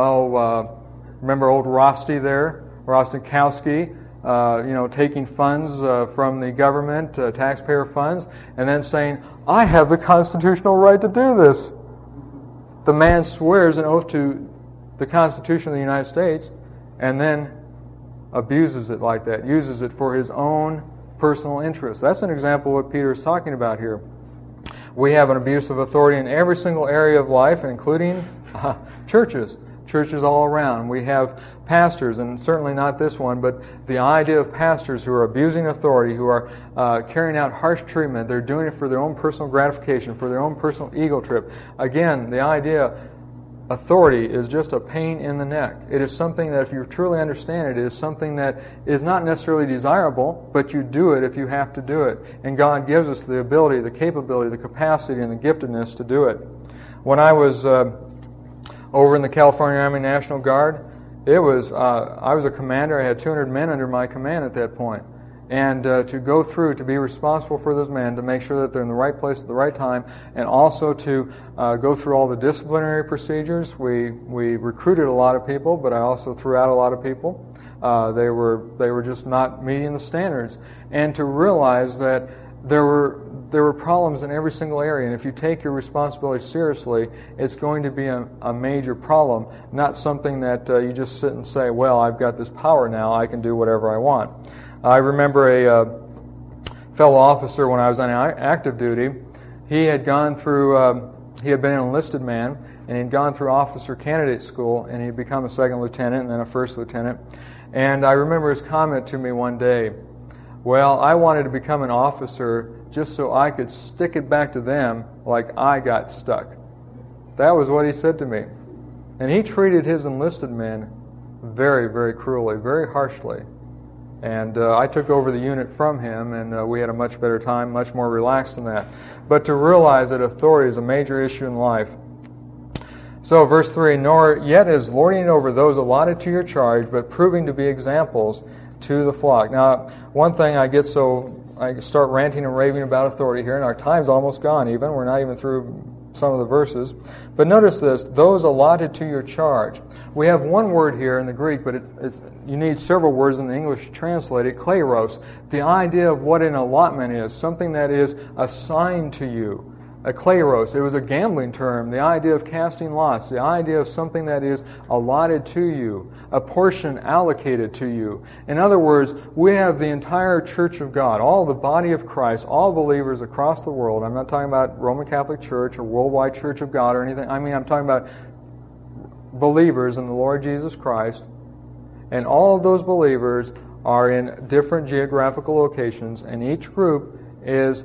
A: remember old Rosti there, Rostenkowski, taking funds from the government, taxpayer funds, and then saying, I have the constitutional right to do this. The man swears an oath to the Constitution of the United States and then abuses it like that, uses it for his own personal interest. That's an example of what Peter is talking about here. We have an abuse of authority in every single area of life, including churches all around. We have pastors, and certainly not this one, but the idea of pastors who are abusing authority, who are carrying out harsh treatment. They're doing it for their own personal gratification, for their own personal ego trip. Again, the idea authority is just a pain in the neck. It is something that if you truly understand it, it is something that is not necessarily desirable, but you do it if you have to do it. And God gives us the ability, the capability, the capacity, and the giftedness to do it. When I was over in the California Army National Guard, I was a commander. I had 200 men under my command at that point. And to go through, to be responsible for those men, to make sure that they're in the right place at the right time, and also to go through all the disciplinary procedures. We recruited a lot of people, but I also threw out a lot of people. They were just not meeting the standards. And to realize that there were problems in every single area, and if you take your responsibility seriously, it's going to be a major problem, not something that you just sit and say, well, I've got this power now, I can do whatever I want. I remember a fellow officer when I was on active duty. He had gone through, he had been an enlisted man, and he'd gone through officer candidate school, and he'd become a second lieutenant and then a first lieutenant. And I remember his comment to me one day, well, I wanted to become an officer just so I could stick it back to them like I got stuck. That was what he said to me. And he treated his enlisted men very, very cruelly, very harshly. And I took over the unit from him, and we had a much better time, much more relaxed than that. But to realize that authority is a major issue in life. So, verse 3, nor yet as lording it over those allotted to your charge, but proving to be examples to the flock. Now, one thing I start ranting and raving about authority here, and our time's almost gone even. We're not even through some of the verses. But notice this, those allotted to your charge. We have one word here in the Greek, but you need several words in the English to translate it, kleros. The idea of what an allotment is, something that is assigned to you. A kleros, it was a gambling term, the idea of casting lots, the idea of something that is allotted to you, a portion allocated to you. In other words, we have the entire Church of God, all the body of Christ, all believers across the world. I'm not talking about Roman Catholic Church or Worldwide Church of God or anything. I'm talking about believers in the Lord Jesus Christ. And all of those believers are in different geographical locations, and each group is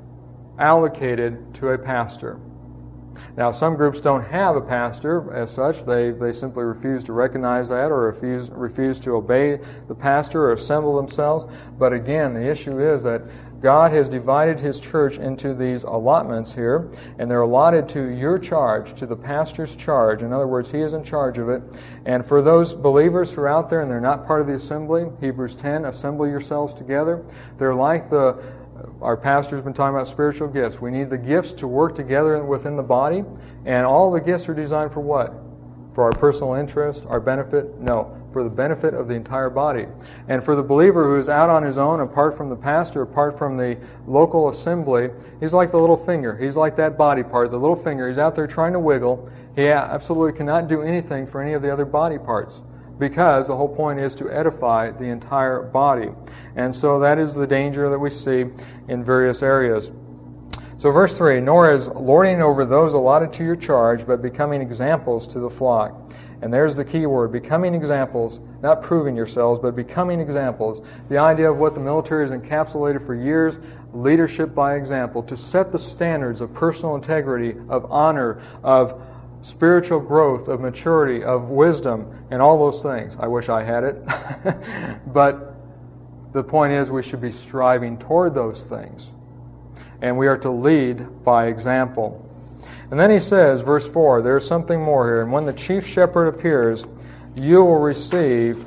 A: allocated to a pastor. Now, some groups don't have a pastor as such. They simply refuse to recognize that or refuse to obey the pastor or assemble themselves. But again, the issue is that God has divided His church into these allotments here, and they're allotted to your charge, to the pastor's charge. In other words, he is in charge of it. And for those believers who are out there and they're not part of the assembly, Hebrews 10, assemble yourselves together. They're like our pastor's been talking about spiritual gifts. We need the gifts to work together within the body, and all the gifts are designed for what? For our personal interest, our benefit? No, for the benefit of the entire body. And for the believer who is out on his own, apart from the pastor, apart from the local assembly, he's like the little finger. He's like that body part, the little finger. He's out there trying to wiggle. He absolutely cannot do anything for any of the other body parts, because the whole point is to edify the entire body. And so that is the danger that we see in various areas. So verse 3, nor as lording over those allotted to your charge, but becoming examples to the flock. And there's the key word, becoming examples, not proving yourselves, but becoming examples. The idea of what the military has encapsulated for years, leadership by example, to set the standards of personal integrity, of honor, of spiritual growth, of maturity, of wisdom, and all those things. I wish I had it. But the point is we should be striving toward those things. And we are to lead by example. And then he says, verse 4, there's something more here. And when the chief shepherd appears, you will receive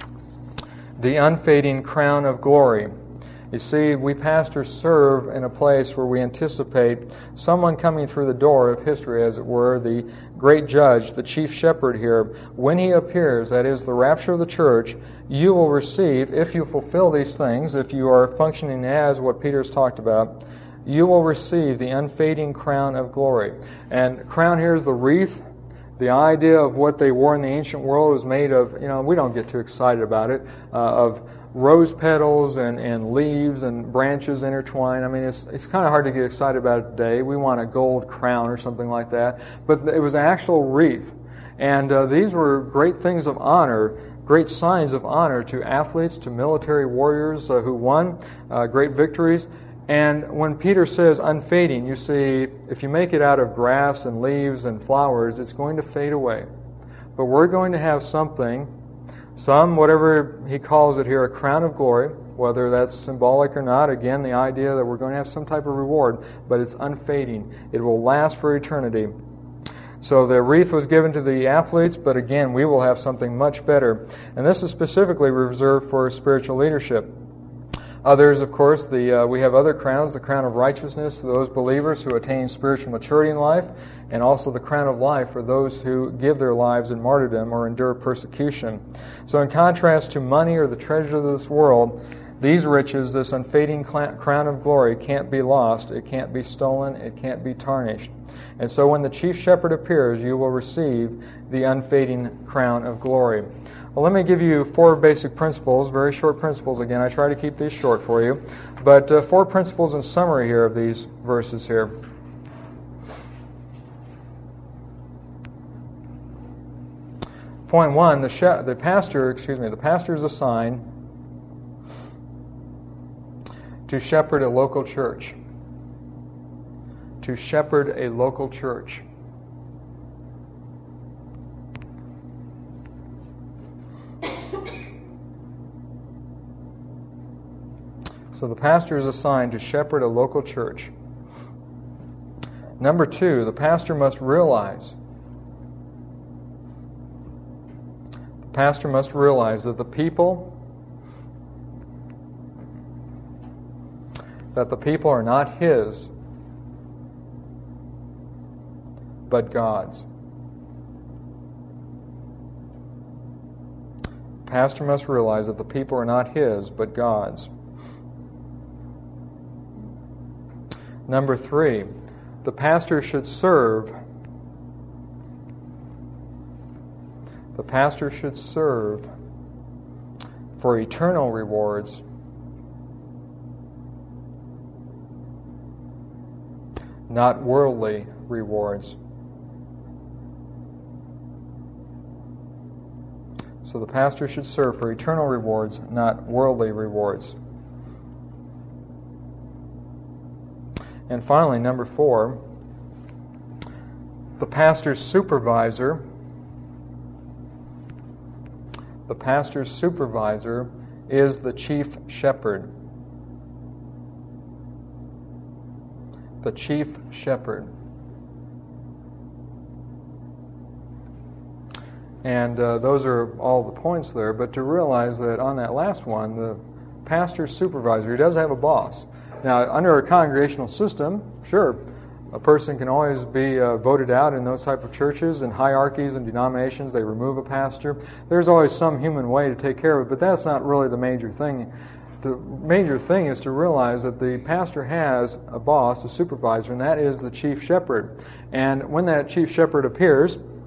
A: the unfading crown of glory. You see, we pastors serve in a place where we anticipate someone coming through the door of history, as it were, the great judge, the chief shepherd here. When he appears, that is the rapture of the church, you will receive, if you fulfill these things, if you are functioning as what Peter's talked about, you will receive the unfading crown of glory. And crown here is the wreath. The idea of what they wore in the ancient world was made of, we don't get too excited about it, of rose petals and leaves and branches intertwined. I mean, it's kind of hard to get excited about it today. We want a gold crown or something like that. But it was an actual wreath. And these were great things of honor, great signs of honor to athletes, to military warriors who won great victories. And when Peter says unfading, you see, if you make it out of grass and leaves and flowers, it's going to fade away. But we're going to have something, whatever he calls it here, a crown of glory, whether that's symbolic or not. Again, the idea that we're going to have some type of reward, but it's unfading. It will last for eternity. So the wreath was given to the athletes, but again, we will have something much better. And this is specifically reserved for spiritual leadership. Others, of course, we have other crowns, the crown of righteousness to those believers who attain spiritual maturity in life, and also the crown of life for those who give their lives in martyrdom or endure persecution. So in contrast to money or the treasures of this world, these riches, this unfading crown of glory, can't be lost, it can't be stolen, it can't be tarnished. And so when the chief shepherd appears, you will receive the unfading crown of glory. Well, let me give you 4 basic principles, very short principles. Again, I try to keep these short for you. But 4 principles in summary here of these verses here. Point 1, the pastor is assigned to shepherd a local church. To shepherd a local church. So the pastor is assigned to shepherd a local church. Number 2, the pastor must realize that the people are not his, but God's. The pastor must realize that the people are not his, but God's. Number 3, the pastor should serve. The pastor should serve for eternal rewards, not worldly rewards. So the pastor should serve for eternal rewards, not worldly rewards. And finally, number 4, the pastor's supervisor is the chief shepherd. The chief shepherd. And those are all the points there, but to realize that on that last one, the pastor's supervisor, he does have a boss. Now, under a congregational system, sure, a person can always be voted out in those type of churches and hierarchies and denominations. They remove a pastor. There's always some human way to take care of it, but that's not really the major thing. The major thing is to realize that the pastor has a boss, a supervisor, and that is the chief shepherd. And when that chief shepherd appears,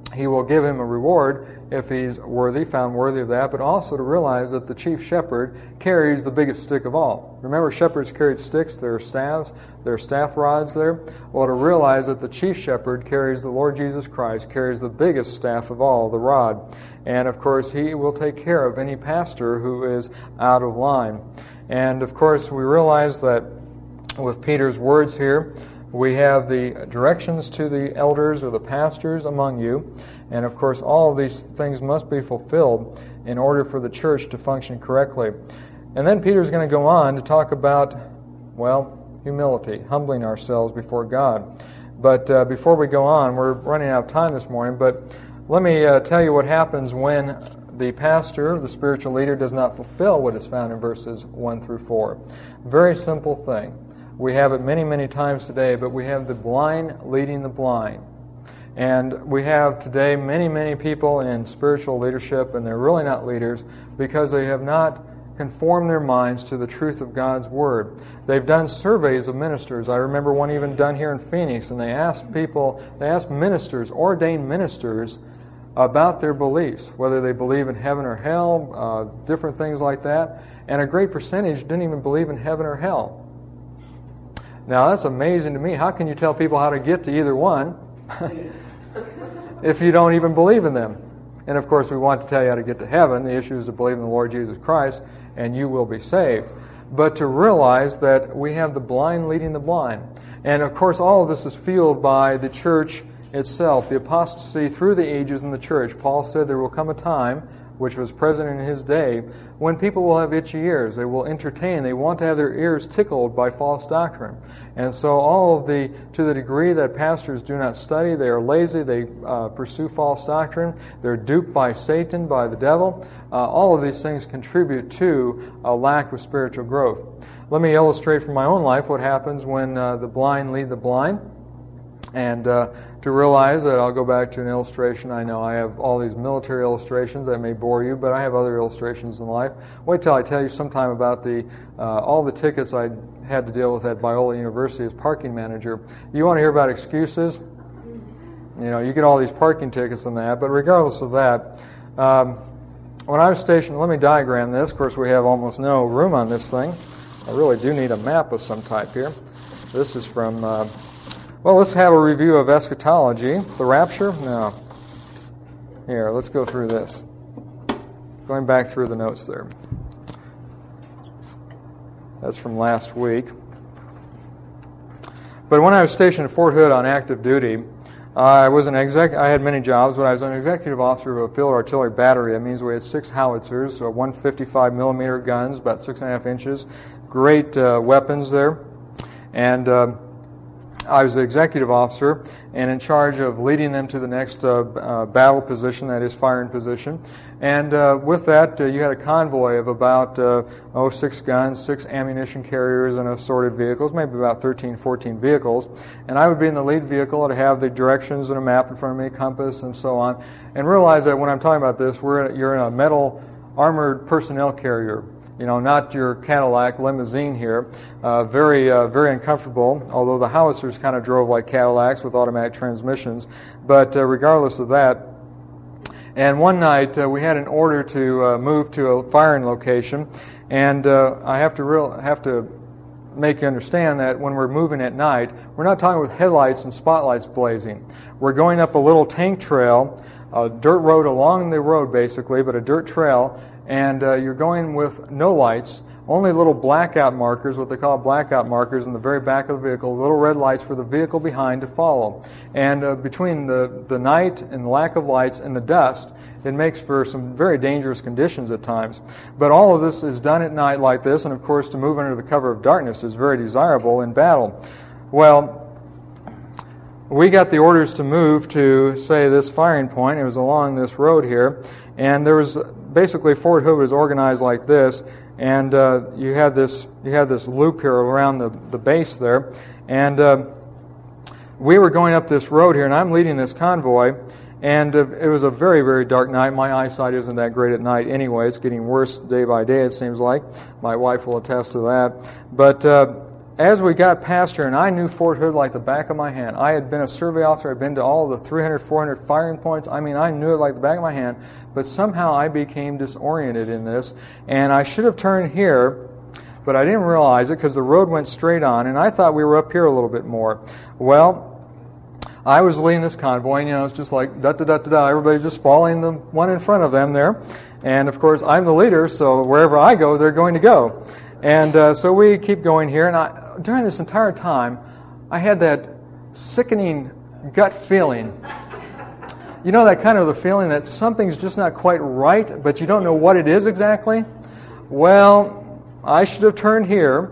A: He will give him a reward if he's worthy, found worthy of that, but also to realize that the chief shepherd carries the biggest stick of all. Remember, shepherds carried sticks, their staffs, their staff rods there. Well, to realize that the chief shepherd carries the Lord Jesus Christ, carries the biggest staff of all, the rod. And, of course, he will take care of any pastor who is out of line. And, of course, we realize that with Peter's words here, we have the directions to the elders or the pastors among you. And, of course, all of these things must be fulfilled in order for the church to function correctly. And then Peter's going to go on to talk about, well, humility, humbling ourselves before God. But before we go on, we're running out of time this morning, but let me tell you what happens when the pastor, the spiritual leader, does not fulfill what is found in verses 1 through 4. Very simple thing. We have it many, many times today, but we have the blind leading the blind. And we have today many, many people in spiritual leadership, and they're really not leaders because they have not conformed their minds to the truth of God's Word. They've done surveys of ministers. I remember one even done here in Phoenix, and they asked ministers, ordained ministers, about their beliefs, whether they believe in heaven or hell, different things like that. And a great percentage didn't even believe in heaven or hell. Now, that's amazing to me. How can you tell people how to get to either one if you don't even believe in them? And, of course, we want to tell you how to get to heaven. The issue is to believe in the Lord Jesus Christ, and you will be saved. But to realize that we have the blind leading the blind. And, of course, all of this is fueled by the church itself, the apostasy through the ages in the church. Paul said there will come a time, which was present in his day, when people will have itchy ears. They will entertain. They want to have their ears tickled by false doctrine. And so to the degree that pastors do not study, they are lazy, they pursue false doctrine, they're duped by Satan, by the devil, all of these things contribute to a lack of spiritual growth. Let me illustrate from my own life what happens when the blind lead the blind. And to realize that, I'll go back to an illustration. I know I have all these military illustrations that may bore you, but I have other illustrations in life. Wait till I tell you sometime about all the tickets I had to deal with at Biola University as parking manager. You want to hear about excuses? You get all these parking tickets and that, but regardless of that, when I was stationed, let me diagram this. Of course, we have almost no room on this thing. I really do need a map of some type here. This is from... Well, let's have a review of eschatology. The rapture? No. Here, let's go through this. Going back through the notes there. That's from last week. But when I was stationed at Fort Hood on active duty, I had many jobs, but I was an executive officer of a field artillery battery. That means we had 6 howitzers, so 155 millimeter guns, about 6.5 inches. Great weapons there. And I was the executive officer and in charge of leading them to the next battle position, that is firing position. And with that, you had a convoy of about 6 guns, 6 ammunition carriers, and assorted vehicles, maybe about 13, 14 vehicles. And I would be in the lead vehicle to have the directions and a map in front of me, a compass, and so on. And realize that when I'm talking about this, you're in a metal armored personnel carrier. Not your Cadillac limousine here. Very uncomfortable, although the howitzers kind of drove like Cadillacs with automatic transmissions. But regardless of that, and one night we had an order to move to a firing location, and I have to make you understand that when we're moving at night, we're not talking with headlights and spotlights blazing. We're going up a little tank trail, a dirt road along the road basically, but a dirt trail, and you're going with no lights, only little blackout markers, what they call blackout markers in the very back of the vehicle, little red lights for the vehicle behind to follow. And between the night and the lack of lights and the dust, it makes for some very dangerous conditions at times. But all of this is done at night like this, and of course to move under the cover of darkness is very desirable in battle. Well, we got the orders to move to, say, this firing point. It was along this road here, and there was basically Fort Hood was organized like this, and you had this loop here around the base there, and we were going up this road here, and I'm leading this convoy, and it was a very, very dark night. My eyesight isn't that great at night anyway. It's getting worse day by day, it seems like. My wife will attest to that. But as we got past here, and I knew Fort Hood like the back of my hand. I had been a survey officer. I'd been to all the 300, 400 firing points. I mean, I knew it like the back of my hand. But somehow I became disoriented in this, and I should have turned here, but I didn't realize it because the road went straight on, and I thought we were up here a little bit more. Well, I was leading this convoy, and it's just like da-da-da-da-da. Everybody's just following the one in front of them there. And, of course, I'm the leader, so wherever I go, they're going to go. And so we keep going here, and during this entire time, I had that sickening gut feeling. You know that kind of the feeling that something's just not quite right, but you don't know what it is exactly? Well, I should have turned here,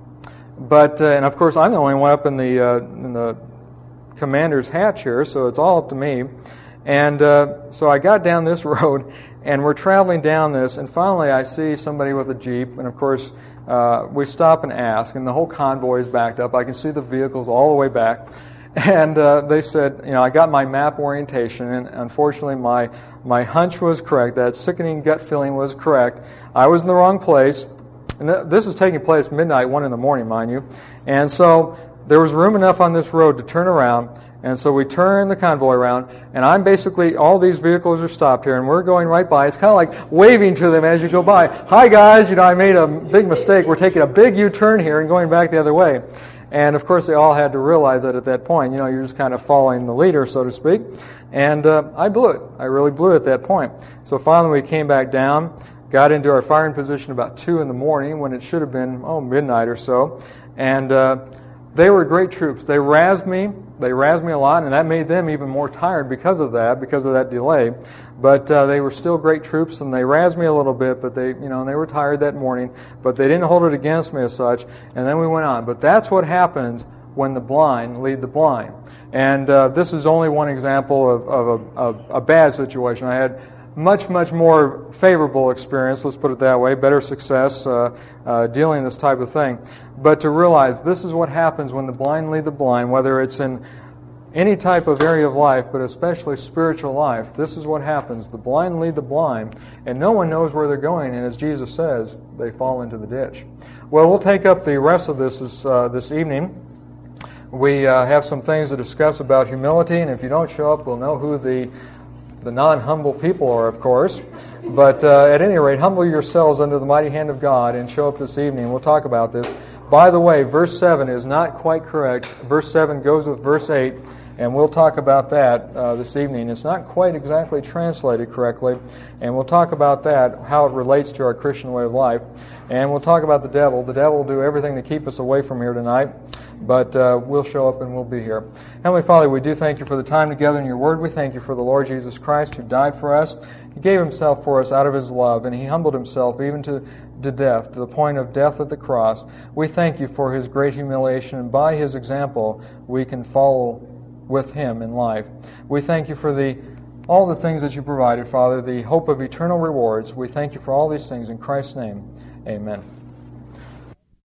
A: but, and of course, I'm the only one up in the commander's hatch here, so it's all up to me. And so I got down this road, and we're traveling down this, and finally I see somebody with a Jeep, and of course we stop and ask, and the whole convoy is backed up. I can see the vehicles all the way back. And they said, I got my map orientation, and unfortunately my hunch was correct. That sickening gut feeling was correct. I was in the wrong place. And this is taking place midnight, 1 in the morning, mind you. And so there was room enough on this road to turn around. And so we turn the convoy around, and I'm basically, all these vehicles are stopped here, and we're going right by. It's kind of like waving to them as you go by. Hi, guys, I made a big mistake. We're taking a big U-turn here and going back the other way. And, of course, they all had to realize that at that point. You're just kind of following the leader, so to speak. And I blew it. I really blew it at that point. So finally we came back down, got into our firing position about 2 in the morning when it should have been, midnight or so. And they were great troops. They razzed me. They razzed me a lot, and that made them even more tired because of that delay. But they were still great troops, and they razzed me a little bit, but they were tired that morning, but they didn't hold it against me as such, and then we went on. But that's what happens when the blind lead the blind. And this is only one example of a bad situation. I had much, much more favorable experience, let's put it that way, better success dealing this type of thing. But to realize this is what happens when the blind lead the blind, whether it's in any type of area of life, but especially spiritual life, this is what happens. The blind lead the blind, and no one knows where they're going, and as Jesus says, they fall into the ditch. Well, we'll take up the rest of this evening. We have some things to discuss about humility, and if you don't show up, we'll know who the non-humble people are, of course. But at any rate, humble yourselves under the mighty hand of God and show up this evening. We'll talk about this. By the way, verse 7 is not quite correct. Verse 7 goes with verse 8, and we'll talk about that this evening. It's not quite exactly translated correctly, and we'll talk about that, how it relates to our Christian way of life. And we'll talk about the devil. The devil will do everything to keep us away from here tonight, but we'll show up and we'll be here. Heavenly Father, we do thank you for the time together in your word. We thank you for the Lord Jesus Christ who died for us. He gave himself for us out of his love, and he humbled himself even to death, to the point of death at the cross. We thank you for his great humiliation, and by his example, we can follow with him in life. We thank you for all the things that you provided, Father, the hope of eternal rewards. We thank you for all these things in Christ's name. Amen.